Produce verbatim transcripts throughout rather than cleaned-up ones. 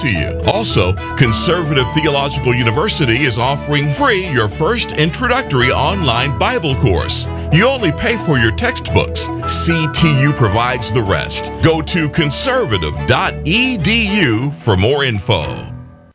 to you. Also, Conservative Theological University is offering free your first introductory online Bible course. You only pay for your textbooks. C T U provides the rest. Go to conservative dot e d u for more info.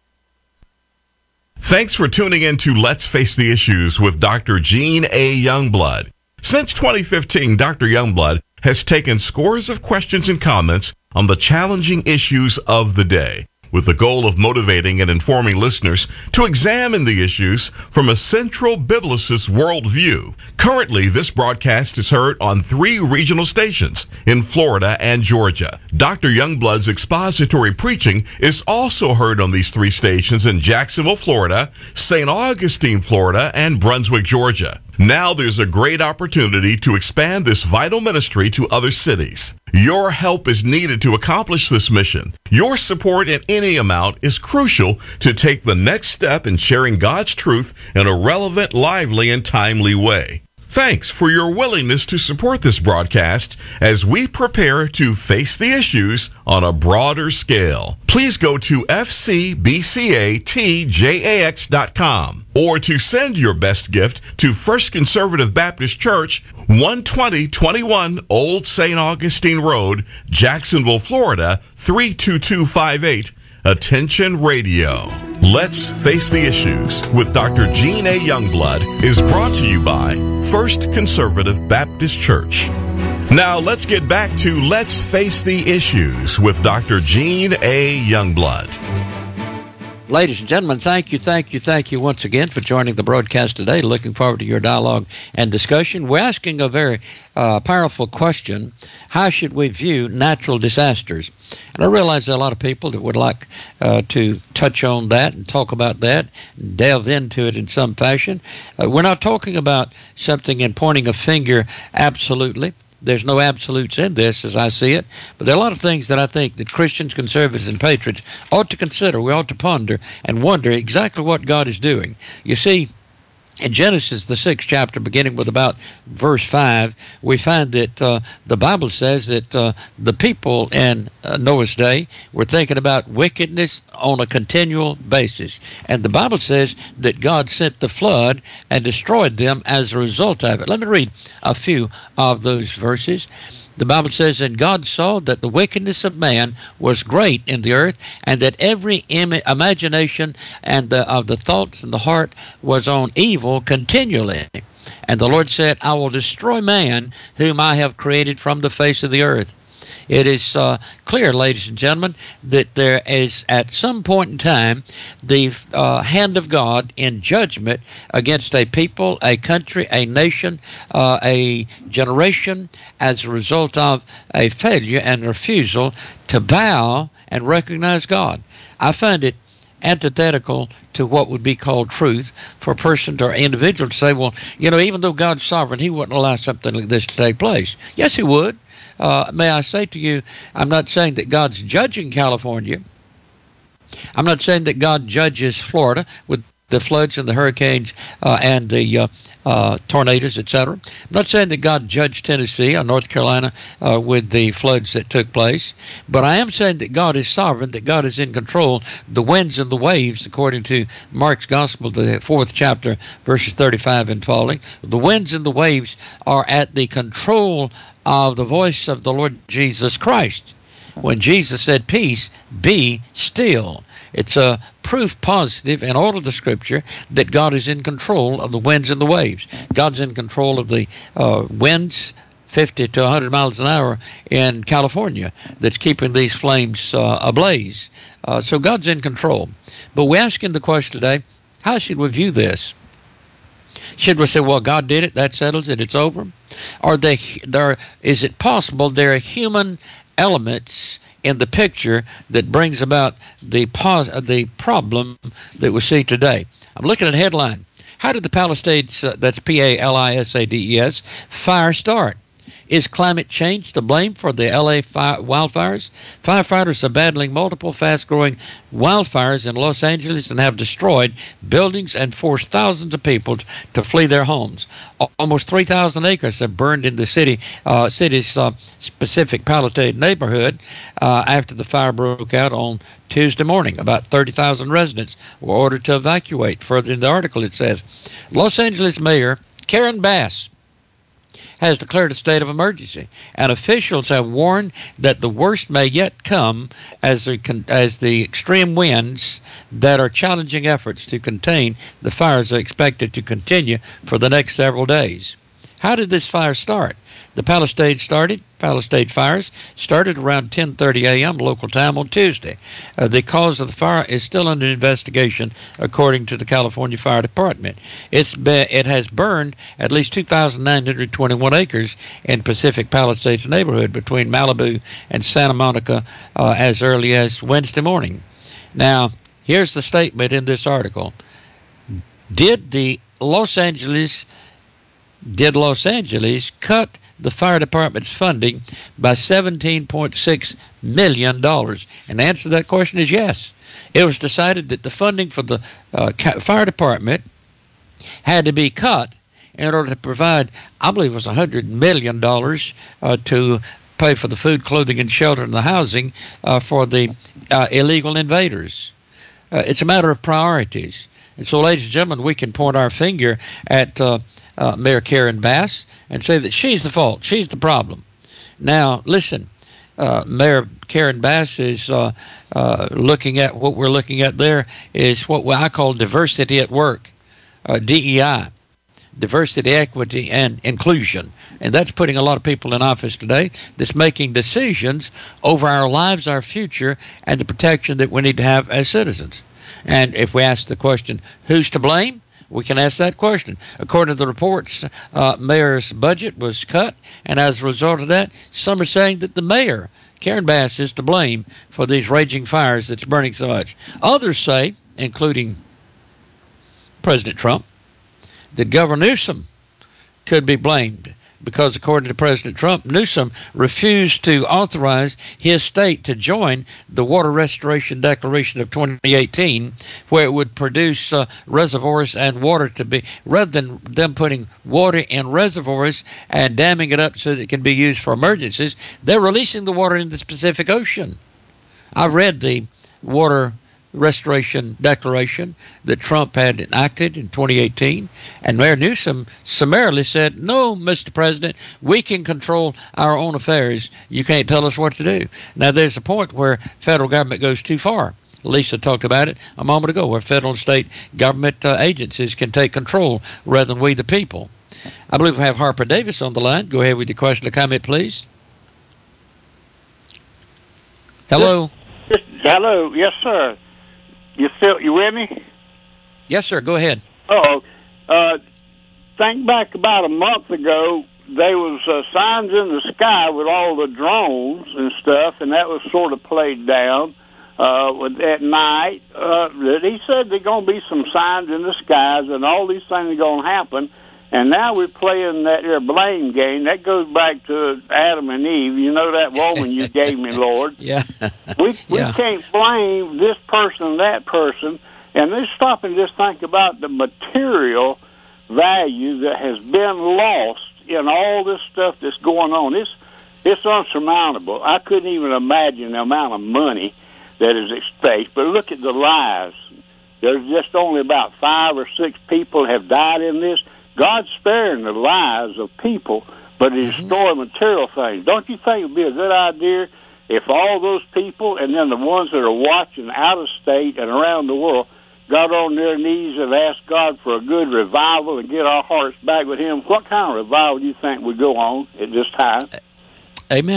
Thanks for tuning in to Let's Face the Issues with Doctor Gene A. Youngblood. Since twenty fifteen, Doctor Youngblood has taken scores of questions and comments on the challenging issues of the day, with the goal of motivating and informing listeners to examine the issues from a central biblicist worldview. Currently, this broadcast is heard on three regional stations in Florida and Georgia. Doctor Youngblood's expository preaching is also heard on these three stations in Jacksonville, Florida, Saint Augustine, Florida, and Brunswick, Georgia. Now there's a great opportunity to expand this vital ministry to other cities. Your help is needed to accomplish this mission. Your support in any amount is crucial to take the next step in sharing God's truth in a relevant, lively, and timely way. Thanks for your willingness to support this broadcast as we prepare to face the issues on a broader scale. Please go to f c b c a t j a x dot com or to send your best gift to First Conservative Baptist Church, one twenty twenty-one Old Saint Augustine Road, Jacksonville, Florida, three two two five eight. Attention Radio. Let's Face the Issues with Doctor Gene A. Youngblood is brought to you by First Conservative Baptist Church. Now let's get back to Let's Face the Issues with Doctor Gene A. Youngblood. Ladies and gentlemen, thank you, thank you, thank you once again for joining the broadcast today. Looking forward to your dialogue and discussion. We're asking a very uh, powerful question. How should we view natural disasters? And I realize there are a lot of people that would like uh, to touch on that and talk about that, and delve into it in some fashion. Uh, we're not talking about something and pointing a finger absolutely. There's no absolutes in this as I see it, but there are a lot of things that I think that Christians, conservatives, and patriots ought to consider. We ought to ponder and wonder exactly what God is doing. You see, in Genesis, the sixth chapter, beginning with about verse five, we find that uh, the Bible says that uh, the people in uh, Noah's day were thinking about wickedness on a continual basis. And the Bible says that God sent the flood and destroyed them as a result of it. Let me read a few of those verses. The Bible says, and God saw that the wickedness of man was great in the earth, and that every Im- imagination and the, of the thoughts in the heart was on evil continually. And the Lord said, I will destroy man whom I have created from the face of the earth. It is uh, clear, ladies and gentlemen, that there is at some point in time the uh, hand of God in judgment against a people, a country, a nation, uh, a generation as a result of a failure and refusal to bow and recognize God. I find it antithetical to what would be called truth for a person or individual to say, well, you know, even though God's sovereign, he wouldn't allow something like this to take place. Yes, he would. Uh, may I say to you, I'm not saying that God's judging California. I'm not saying that God judges Florida with the floods and the hurricanes uh, and the uh, uh, tornadoes, et cetera. I'm not saying that God judged Tennessee or North Carolina uh, with the floods that took place, but I am saying that God is sovereign, that God is in control. The winds and the waves, according to Mark's Gospel, the fourth chapter, verses thirty-five and following, the winds and the waves are at the control of the voice of the Lord Jesus Christ. When Jesus said, peace, be still. It's a proof positive in all of the Scripture that God is in control of the winds and the waves. God's in control of the uh, winds, fifty to one hundred miles an hour in California, that's keeping these flames uh, ablaze. Uh, so God's in control. But we're asking the question today, how should we view this? Should we say, well, God did it, that settles it, it's over? Or they, there, is it possible there are human elements in the picture that brings about the pos- the problem that we see today? I'm looking at a headline. How did the Palisades, uh, that's P A L I S A D E S, fire start? Is climate change to blame for the L A fi- wildfires? Firefighters are battling multiple fast-growing wildfires in Los Angeles and have destroyed buildings and forced thousands of people to flee their homes. Almost three thousand acres have burned in the city, uh, city's uh, specific Palisade neighborhood uh, after the fire broke out on Tuesday morning. About thirty thousand residents were ordered to evacuate. Further in the article, it says, Los Angeles Mayor Karen Bass has declared a state of emergency, and officials have warned that the worst may yet come as the, as the extreme winds that are challenging efforts to contain the fires are expected to continue for the next several days. How did this fire start? The Palisade started. Palisade fires started around ten thirty a.m. local time on Tuesday. Uh, the cause of the fire is still under investigation, according to the California Fire Department. It's be, it has burned at least two thousand nine hundred twenty-one acres in Pacific Palisades neighborhood between Malibu and Santa Monica uh, as early as Wednesday morning. Now, here's the statement in this article. Did the Los Angeles did Los Angeles cut the fire department's funding by seventeen point six million dollars? And the answer to that question is yes. It was decided that the funding for the uh, fire department had to be cut in order to provide, I believe it was one hundred million dollars uh, to pay for the food, clothing, and shelter and the housing uh, for the uh, illegal invaders. Uh, it's a matter of priorities. And so, ladies and gentlemen, we can point our finger at uh, Uh, Mayor Karen Bass and say that she's the fault, she's the problem. Now, listen, uh, Mayor Karen Bass is uh, uh, looking at what we're looking at there is what I call diversity at work, uh, D E I, diversity, equity, and inclusion. And that's putting a lot of people in office today that's making decisions over our lives, our future, and the protection that we need to have as citizens. And if we ask the question, who's to blame? We can ask that question. According to the reports, uh, mayor's budget was cut, and as a result of that, some are saying that the mayor, Karen Bass, is to blame for these raging fires that's burning so much. Others say, including President Trump, that Governor Newsom could be blamed because, according to President Trump, Newsom refused to authorize his state to join the Water Restoration Declaration of twenty eighteen, where it would produce uh, reservoirs and water to be, rather than them putting water in reservoirs and damming it up so that it can be used for emergencies, they're releasing the water in the Pacific Ocean. I read the Water Restoration Declaration that Trump had enacted in twenty eighteen, and Mayor Newsom summarily said, no, Mister President, we can control our own affairs. You can't tell us what to do. Now, there's a point where federal government goes too far. Lisa talked about it a moment ago, where federal and state government uh, agencies can take control rather than we the people. I believe we have Harper Davis on the line. Go ahead with your question or comment, please. Hello. Yes, hello. Yes, sir. You still you with me? Yes, sir. Go ahead. Oh, uh, think back about a month ago, there was uh, signs in the sky with all the drones and stuff, and that was sort of played down uh, with, at night. Uh, he said there's going to be some signs in the skies, and all these things are going to happen. And now we're playing that there blame game. That goes back to Adam and Eve. You know that woman you gave me, Lord. Yeah. we we yeah. can't blame this person and that person. And let's stop and just think about the material value that has been lost in all this stuff that's going on. It's, it's unsurmountable. I couldn't even imagine the amount of money that is at stake. But look at the lives. There's just only about five or six people have died in this. God's sparing the lives of people, but He's mm-hmm. destroying material things. Don't you think it would be a good idea if all those people and then the ones that are watching out of state and around the world got on their knees and asked God for a good revival and get our hearts back with Him? What kind of revival do you think would go on at this time? Amen.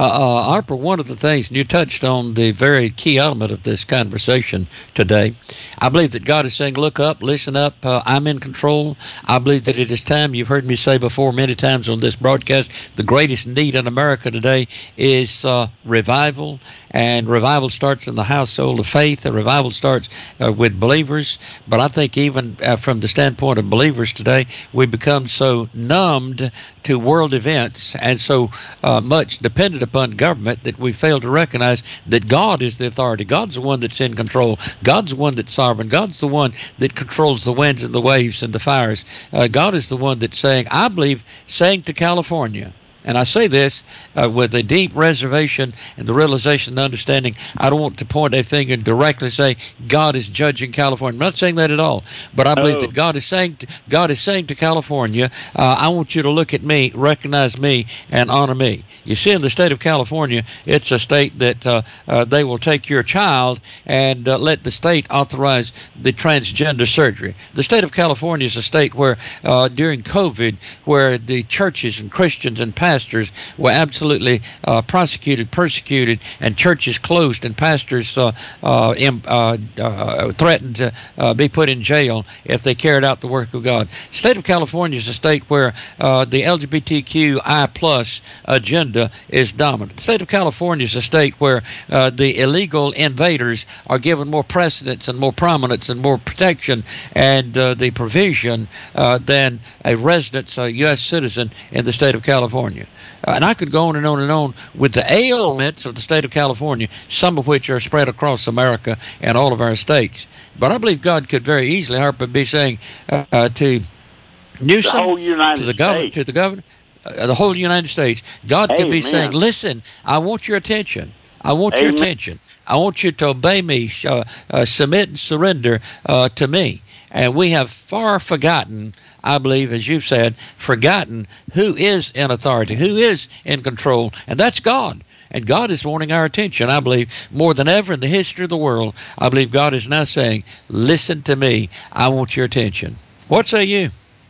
Uh, uh, Harper, one of the things, and you touched on the very key element of this conversation today, I believe that God is saying, look up, listen up, uh, I'm in control. I believe that it is time, you've heard me say before many times on this broadcast, the greatest need in America today is uh, revival, and revival starts in the household of faith. A revival starts uh, with believers, but I think even uh, from the standpoint of believers today, we become so numbed to world events and so uh, much dependent upon government that we fail to recognize that God is the authority. God's the one that's in control. God's the one that's sovereign. God's the one that controls the winds and the waves and the fires. Uh, God is the one that's saying, I believe, saying to California, and I say this uh, with a deep reservation and the realization and understanding. I don't want to point a finger and directly say God is judging California. I'm not saying that at all. But I believe Oh. that God is saying to, God is saying to California, uh, I want you to look at me, recognize me, and honor me. You see, in the state of California, it's a state that uh, uh, they will take your child and uh, let the state authorize the transgender surgery. The state of California is a state where uh, during COVID, where the churches and Christians and pastors Pastors were absolutely uh, prosecuted, persecuted, and churches closed, and pastors uh, uh, im, uh, uh, threatened to uh, be put in jail if they carried out the work of God. State of California is a state where uh, the L G B T Q I plus agenda is dominant. The state of California is a state where uh, the illegal invaders are given more precedence and more prominence and more protection and uh, the provision uh, than a resident, a U S citizen in the state of California. Uh, and I could go on and on and on with the ailments of the state of California, some of which are spread across America and all of our states. But I believe God could very easily, Harper, be saying uh, uh, to Newsom, The whole United to the governor, States. to the governor, uh, the whole United States. God could be Amen. saying, "Listen, I want your attention. I want your Amen. attention. I want you to obey me, uh, uh, submit and surrender uh, to me." And we have far forgotten, I believe, as you've said, forgotten who is in authority, who is in control, and that's God. And God is wanting our attention, I believe, more than ever in the history of the world. I believe God is now saying, listen to me, I want your attention. What say you?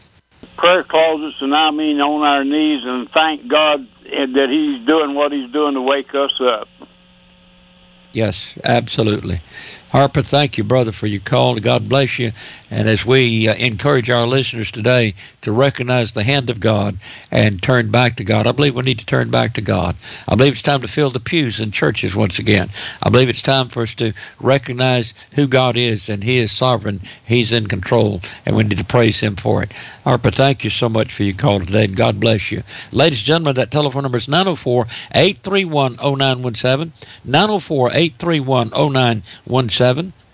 Prayer closets, and I mean on our knees, and thank God that He's doing what He's doing to wake us up. Yes, absolutely. Harper, thank you, brother, for your call. God bless you. And as we uh, encourage our listeners today to recognize the hand of God and turn back to God, I believe we need to turn back to God. I believe it's time to fill the pews in churches once again. I believe it's time for us to recognize who God is, and He is sovereign. He's in control, and we need to praise Him for it. Harper, thank you so much for your call today, and God bless you. Ladies and gentlemen, that telephone number is nine oh four, eight three one, oh nine one seven, nine oh four, eight three one, oh nine one seven.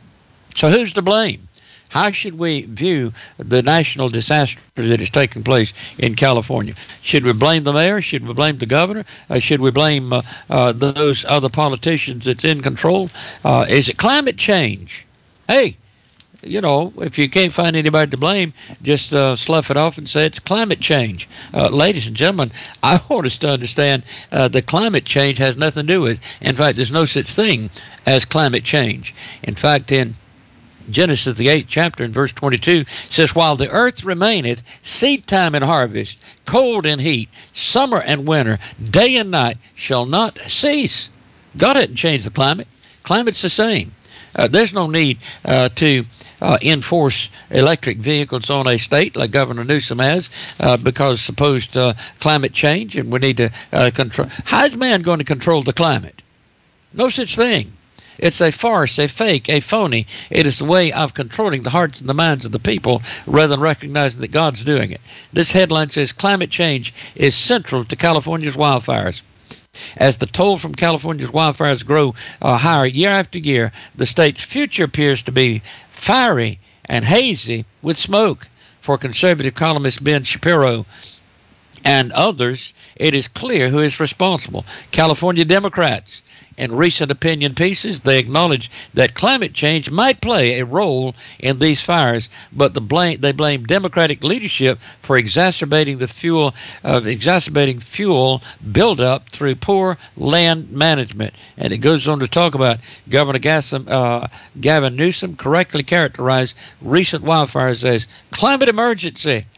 So who's to blame? How should we view the national disaster that is taking place in California? Should we blame the mayor? Should we blame the governor? Uh, should we blame uh, uh, those other politicians that's in control? Uh, is it climate change? Hey, you know, if you can't find anybody to blame, just uh, slough it off and say it's climate change. Uh, ladies and gentlemen, I want us to understand uh, that climate change has nothing to do with it. In fact, there's no such thing as climate change. In fact, in Genesis, the eighth chapter, in verse twenty-two, says, while the earth remaineth, seed time and harvest, cold and heat, summer and winter, day and night shall not cease. God hadn't changed the climate. Climate's the same. Uh, there's no need uh, to uh, enforce electric vehicles on a state like Governor Newsom has uh, because supposed uh, climate change, and we need to uh, control. How is man going to control the climate? No such thing. It's a farce, a fake, a phony. It is the way of controlling the hearts and the minds of the people rather than recognizing that God's doing it. This headline says, climate change is central to California's wildfires. As the toll from California's wildfires grow uh, higher year after year, the state's future appears to be fiery and hazy with smoke. For conservative columnist Ben Shapiro and others, it is clear who is responsible. California Democrats. In recent opinion pieces, they acknowledge that climate change might play a role in these fires, but the blame, they blame Democratic leadership for exacerbating the fuel of uh, exacerbating fuel buildup through poor land management. And it goes on to talk about Governor Gassam, uh, Gavin Newsom correctly characterized recent wildfires as climate emergency.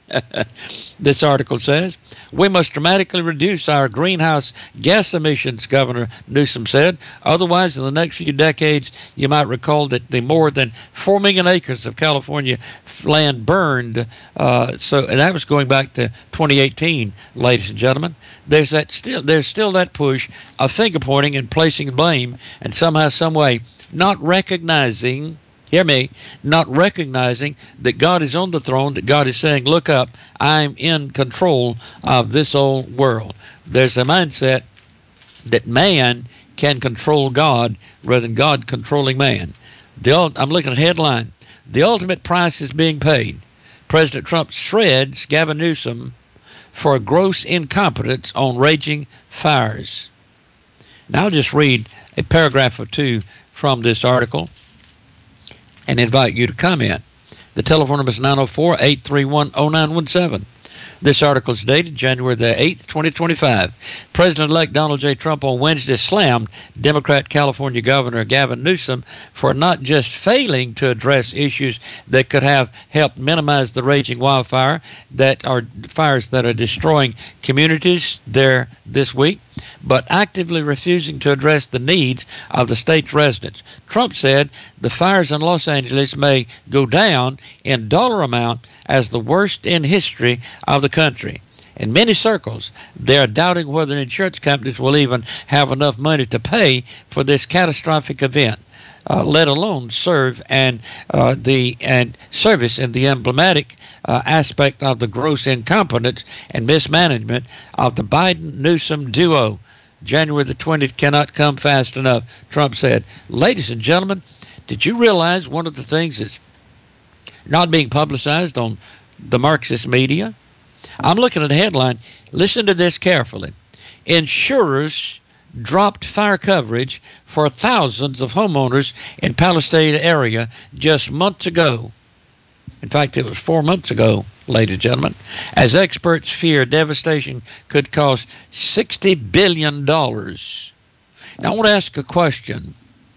This article says, we must dramatically reduce our greenhouse gas emissions, Governor Newsom said. Otherwise, in the next few decades, you might recall that the more than four million acres of California land burned. Uh, so and that was going back to twenty eighteen, ladies and gentlemen. There's that still there's still that push of finger pointing and placing blame, and somehow, some way, not recognizing. Hear me, not recognizing that God is on the throne, that God is saying, look up, I'm in control of this old world. There's a mindset that man can control God rather than God controlling man. The, I'm looking at the headline. The ultimate price is being paid. President Trump shreds Gavin Newsom for gross incompetence on raging fires. Now I'll just read a paragraph or two from this article and invite you to comment. The telephone number is nine oh four, eight three one, oh nine one seven. This article is dated January the eighth, twenty twenty-five. President-elect Donald J. Trump on Wednesday slammed Democrat California Governor Gavin Newsom for not just failing to address issues that could have helped minimize the raging wildfire that are fires that are destroying communities there this week, but actively refusing to address the needs of the state's residents. Trump said the fires in Los Angeles may go down in dollar amount as the worst in history of the country. In many circles, they are doubting whether insurance companies will even have enough money to pay for this catastrophic event, uh, let alone serve and uh, the and service in the emblematic uh, aspect of the gross incompetence and mismanagement of the Biden-Newsom duo. January the twentieth cannot come fast enough, Trump said. Ladies and gentlemen, did you realize one of the things that's not being publicized on the Marxist media? I'm looking at the headline. Listen to this carefully. Insurers dropped fire coverage for thousands of homeowners in Palisade area just months ago. In fact, it was four months ago, ladies and gentlemen, as experts fear devastation could cost sixty billion dollars. Now, I want to ask a question,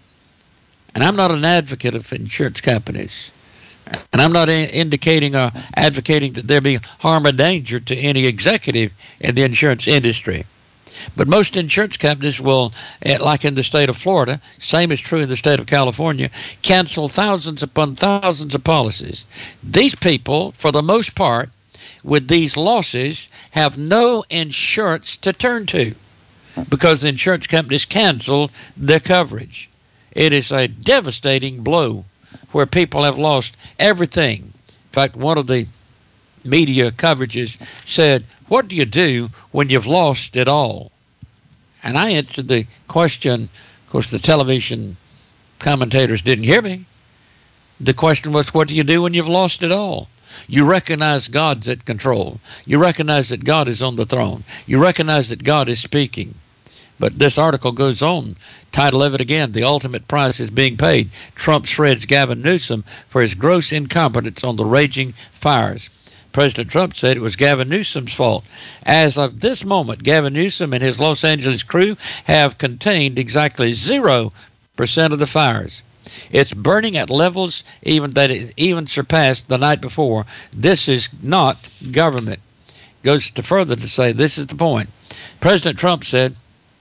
and I'm not an advocate of insurance companies. And I'm not indicating or advocating that there be harm or danger to any executive in the insurance industry. But most insurance companies will, like in the state of Florida, same is true in the state of California, cancel thousands upon thousands of policies. These people, for the most part, with these losses, have no insurance to turn to because the insurance companies cancel their coverage. It is a devastating blow where people have lost everything. In fact, one of the media coverages said, what do you do when you've lost it all? And I answered the question. Of course, the television commentators didn't hear me. The question was, what do you do when you've lost it all? You recognize God's at control. You recognize that God is on the throne. You recognize that God is speaking. But this article goes on. Title of it again, the ultimate price is being paid. Trump shreds Gavin Newsom for his gross incompetence on the raging fires. President Trump said it was Gavin Newsom's fault. As of this moment, Gavin Newsom and his Los Angeles crew have contained exactly zero percent of the fires. It's burning at levels even that it even surpassed the night before. This is not government. Goes to further to say, this is the point. President Trump said,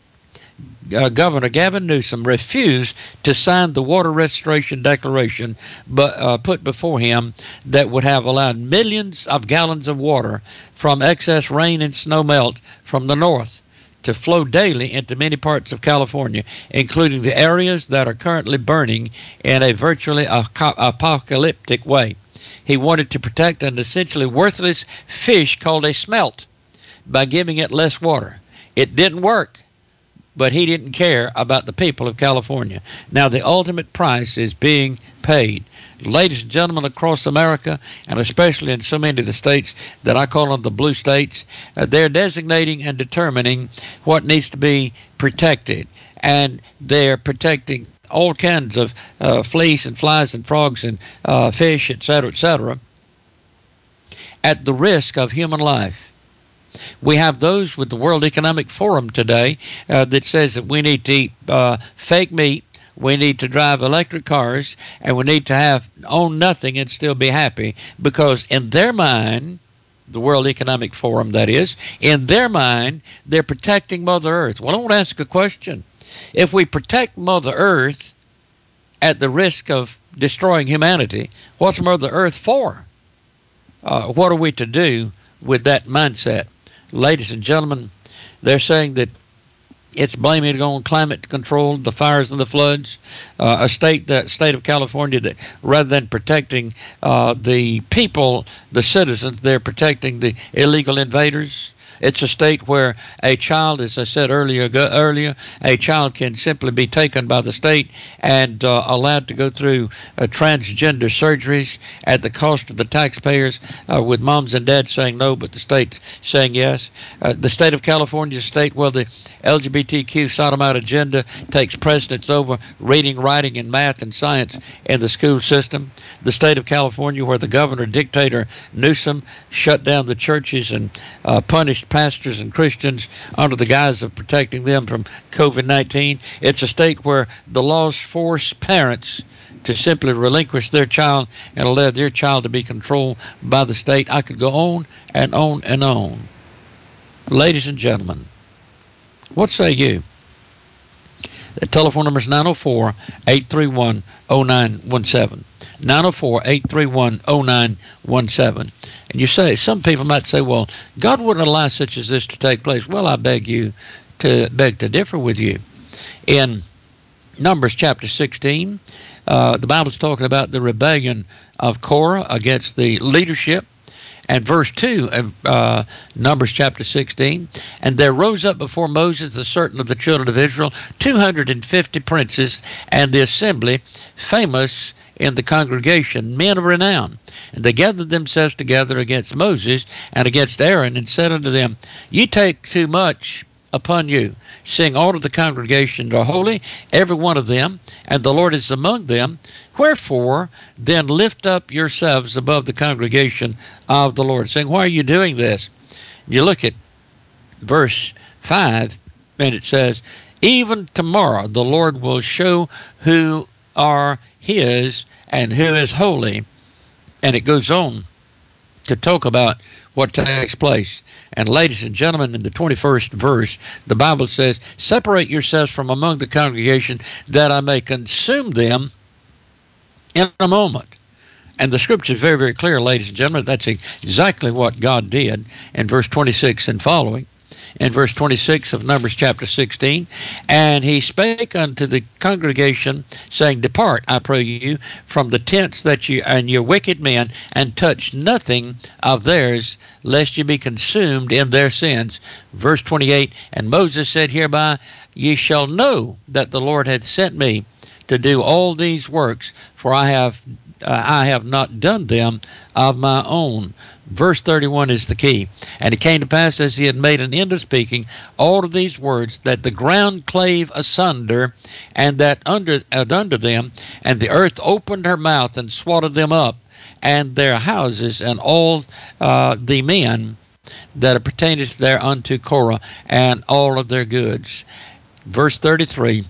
Uh, Governor Gavin Newsom refused to sign the water restoration declaration but uh, put before him that would have allowed millions of gallons of water from excess rain and snow melt from the north to flow daily into many parts of California, including the areas that are currently burning in a virtually apocalyptic way. He wanted to protect an essentially worthless fish called a smelt by giving it less water. It didn't work, but he didn't care about the people of California. Now the ultimate price is being paid. Ladies and gentlemen, across America, and especially in so many of the states that I call them the blue states, uh, they're designating and determining what needs to be protected. And they're protecting all kinds of uh, fleas and flies and frogs and uh, fish, et cetera, et cetera, at the risk of human life. We have those with the World Economic Forum today uh, that says that we need to eat uh, fake meat, we need to drive electric cars, and we need to have own nothing and still be happy, because in their mind, the World Economic Forum, that is. In their mind, they're protecting Mother Earth. Well, I want to ask a question. If we protect Mother Earth at the risk of destroying humanity, what's Mother Earth for? Uh, what are we to do with that mindset? Ladies and gentlemen, they're saying that it's blaming it on climate control, the fires and the floods. Uh, a state, the state of California, that rather than protecting uh, the people, the citizens, they're protecting the illegal invaders. It's a state where a child, as I said earlier, go, earlier, a child can simply be taken by the state and uh, allowed to go through uh, transgender surgeries at the cost of the taxpayers, uh, with moms and dads saying no, but the state saying yes. Uh, the state of California is a state where the L G B T Q sodomite agenda takes precedence over reading, writing, and math and science in the school system. The state of California, where the governor, dictator Newsom, shut down the churches and uh, punished pastors and Christians under the guise of protecting them from COVID nineteen. It's a state where the laws force parents to simply relinquish their child and allow their child to be controlled by the state. I could go on and on and on. Ladies and gentlemen, what say you? The telephone number is nine oh four, eight three one, oh nine one seven. nine oh four, eight three one, oh nine one seven. And you say, some people might say, well, God wouldn't allow such as this to take place. Well, I beg you to beg to differ with you. In Numbers chapter sixteen, uh, the Bible's talking about the rebellion of Korah against the leadership. And verse two of uh, Numbers chapter sixteen, and there rose up before Moses the certain of the children of Israel, two hundred fifty princes, and the assembly famous in the congregation, men of renown. And they gathered themselves together against Moses and against Aaron, and said unto them, Ye take too much upon you, seeing all of the congregation are holy, every one of them, and the Lord is among them. Wherefore then lift up yourselves above the congregation of the Lord, saying, why are you doing this? You look at verse five, and it says, even tomorrow the Lord will show who are his and who is holy. And it goes on to talk about what takes place. And ladies and gentlemen, in the twenty-first verse, the Bible says, separate yourselves from among the congregation, that I may consume them in a moment. And the scripture is very, very clear, ladies and gentlemen. That's exactly what God did in verse twenty-six and following. In verse twenty-six of Numbers chapter sixteen, and he spake unto the congregation, saying, depart, I pray you, from the tents that you and your wicked men, and touch nothing of theirs, lest ye be consumed in their sins. Verse twenty-eight, and Moses said, hereby ye shall know that the Lord hath sent me to do all these works, for I have uh, I have not done them of my own. Verse thirty-one is the key. And it came to pass, as he had made an end of speaking all of these words, that the ground clave asunder, and that under and under them, and the earth opened her mouth and swallowed them up, and their houses, and all uh, the men that appertained thereunto Korah, and all of their goods. Verse thirty-three,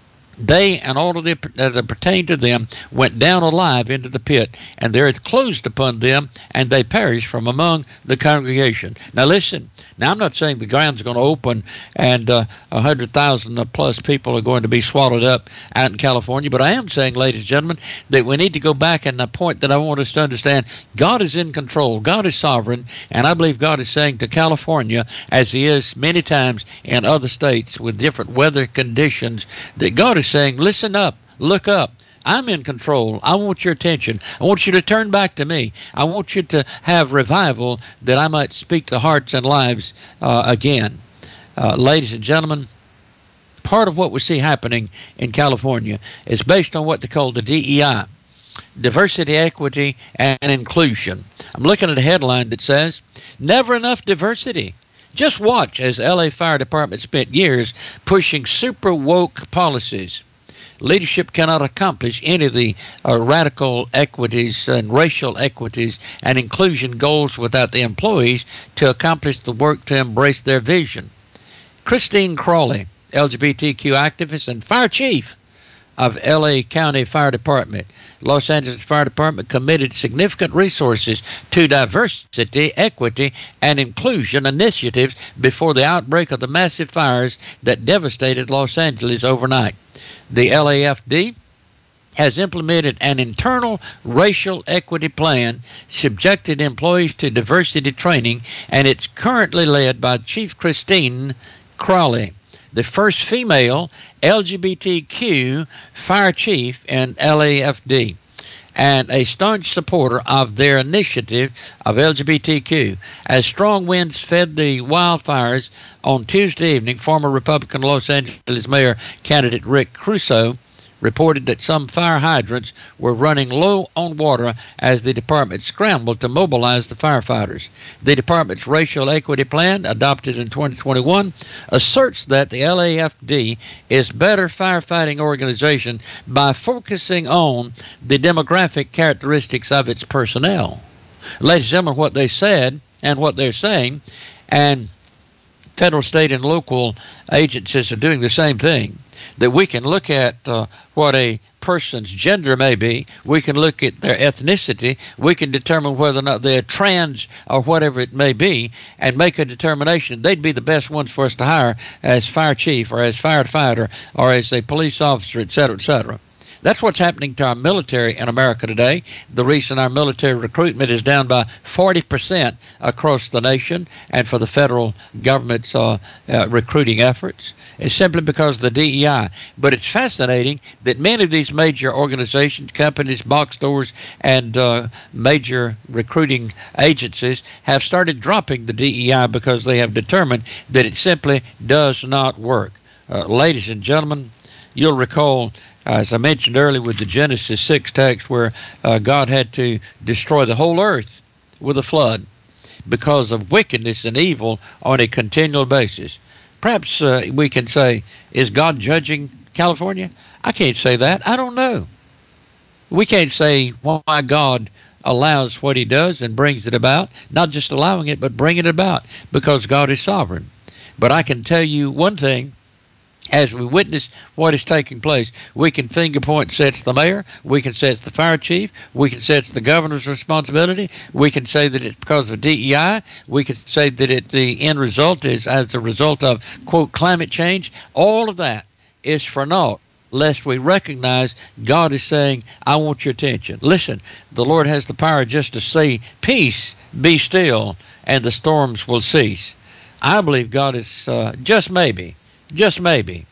they and all of the that pertained to them went down alive into the pit, and the earth closed upon them, and they perished from among the congregation. Now listen, now I'm not saying the ground's going to open and uh, one hundred thousand plus people are going to be swallowed up out in California, but I am saying, ladies and gentlemen, that we need to go back, and the point that I want us to understand, God is in control, God is sovereign, and I believe God is saying to California, as he is many times in other states with different weather conditions, that God is saying, listen up, look up. I'm in control. I want your attention. I want you to turn back to me. I want you to have revival, that I might speak to hearts and lives uh, again. Uh, ladies and gentlemen, part of what we see happening in California is based on what they call the D E I, diversity, equity, and inclusion. I'm looking at a headline that says, never enough diversity. Just watch as L A Fire Department spent years pushing super woke policies. Leadership cannot accomplish any of the uh, radical equities and racial equities and inclusion goals without the employees to accomplish the work to embrace their vision. Christine Crawley, L G B T Q activist and fire chief of L A County Fire Department, Los Angeles Fire Department committed significant resources to diversity, equity, and inclusion initiatives before the outbreak of the massive fires that devastated Los Angeles overnight. The L A F D has implemented an internal racial equity plan, subjected employees to diversity training, and it's currently led by Chief Christine Crowley, the first female L G B T Q fire chief in L A F D, and a staunch supporter of their initiative of L G B T Q. As strong winds fed the wildfires on Tuesday evening, former Republican Los Angeles mayor candidate Rick Caruso reported that some fire hydrants were running low on water as the department scrambled to mobilize the firefighters. The department's racial equity plan, adopted in twenty twenty-one, asserts that the L A F D is a better firefighting organization by focusing on the demographic characteristics of its personnel. Ladies and gentlemen, what they said and what they're saying, and federal, state, and local agencies are doing the same thing, that we can look at uh, what a person's gender may be, we can look at their ethnicity, we can determine whether or not they're trans or whatever it may be, and make a determination. They'd be the best ones for us to hire as fire chief or as firefighter or as a police officer, et cetera, et cetera. That's what's happening to our military in America today. The reason our military recruitment is down by forty percent across the nation and for the federal government's uh, uh, recruiting efforts is simply because of the D E I. But it's fascinating that many of these major organizations, companies, box stores, and uh, major recruiting agencies have started dropping the D E I because they have determined that it simply does not work. Uh, ladies and gentlemen, you'll recall, as I mentioned earlier, with the Genesis six text where uh, God had to destroy the whole earth with a flood because of wickedness and evil on a continual basis. Perhaps uh, we can say, is God judging California? I can't say that. I don't know. We can't say why God allows what he does and brings it about, not just allowing it, but bringing it about, because God is sovereign. But I can tell you one thing. As we witness what is taking place, we can finger point say it's the mayor, we can say it's the fire chief, we can say it's the governor's responsibility, we can say that it's because of D E I, we can say that it, the end result is as a result of, quote, climate change. All of that is for naught, lest we recognize God is saying, I want your attention. Listen, the Lord has the power just to say, peace, be still, and the storms will cease. I believe God is uh, just maybe, Just maybe,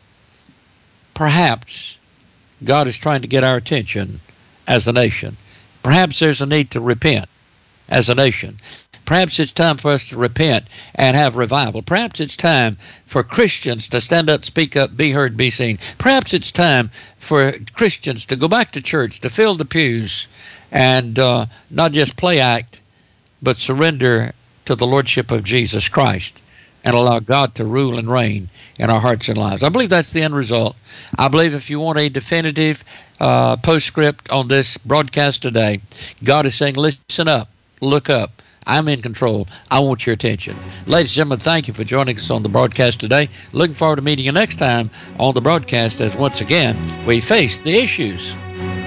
perhaps God is trying to get our attention as a nation. Perhaps there's a need to repent as a nation. Perhaps it's time for us to repent and have revival. Perhaps it's time for Christians to stand up, speak up, be heard, be seen. Perhaps it's time for Christians to go back to church, to fill the pews, and uh, not just play act, but surrender to the Lordship of Jesus Christ and allow God to rule and reign in our hearts and lives. I believe that's the end result. I believe if you want a definitive uh, postscript on this broadcast today, God is saying, listen up, look up. I'm in control. I want your attention. Ladies and gentlemen, thank you for joining us on the broadcast today. Looking forward to meeting you next time on the broadcast as once again we face the issues.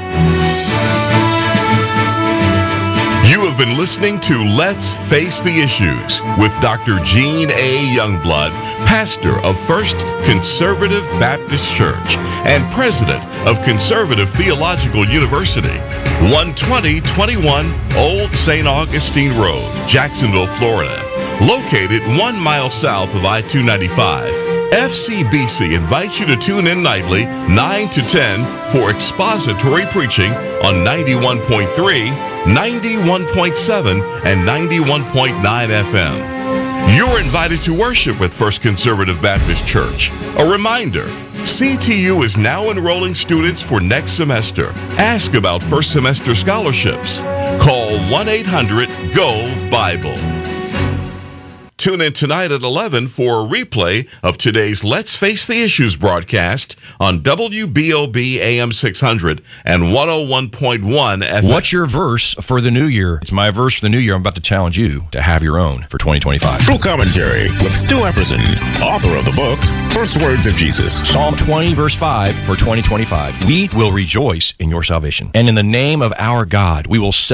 You have been listening to Let's Face the Issues with Doctor Gene A. Youngblood, pastor of First Conservative Baptist Church and president of Conservative Theological University, one twenty twenty-one Old Saint Augustine Road, Jacksonville, Florida. Located one mile south of I two ninety-five, F C B C invites you to tune in nightly, nine to ten, for expository preaching on ninety-one point three, ninety-one point seven, and ninety-one point nine F M. You're invited to worship with First Conservative Baptist Church. A reminder, C T U is now enrolling students for next semester. Ask about first semester scholarships. Call one eight hundred G O Bible. Tune in tonight at eleven for a replay of today's Let's Face the Issues broadcast on W B O B A M six hundred and one oh one point one F M. What's your verse for the new year? It's my verse for the new year. I'm about to challenge you to have your own for twenty twenty-five. True Commentary with Stu Epperson, author of the book first words of Jesus. Psalm twenty, verse five for twenty twenty-five. We will rejoice in your salvation. And in the name of our God, we will celebrate